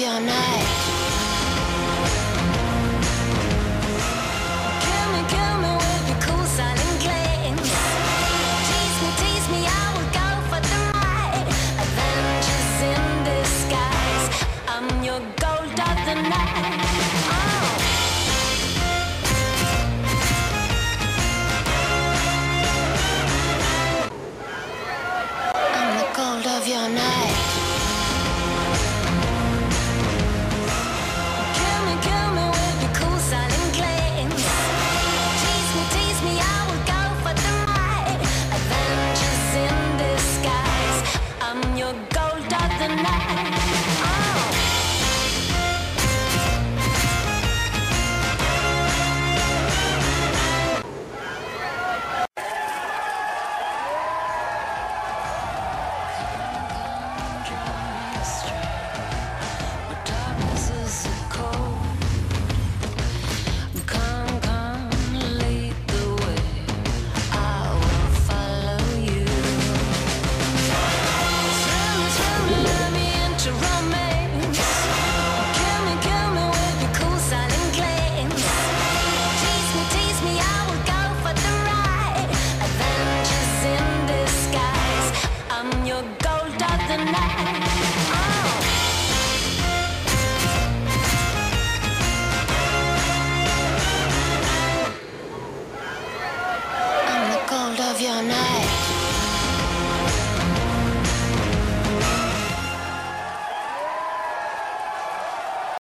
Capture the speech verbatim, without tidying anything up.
your night. Kill me, kill me with your cool silent claims. Tease me, tease me, I will go for the ride. Avengers in disguise. I'm your gold of the night. Oh. I'm the gold of your night. Of your night.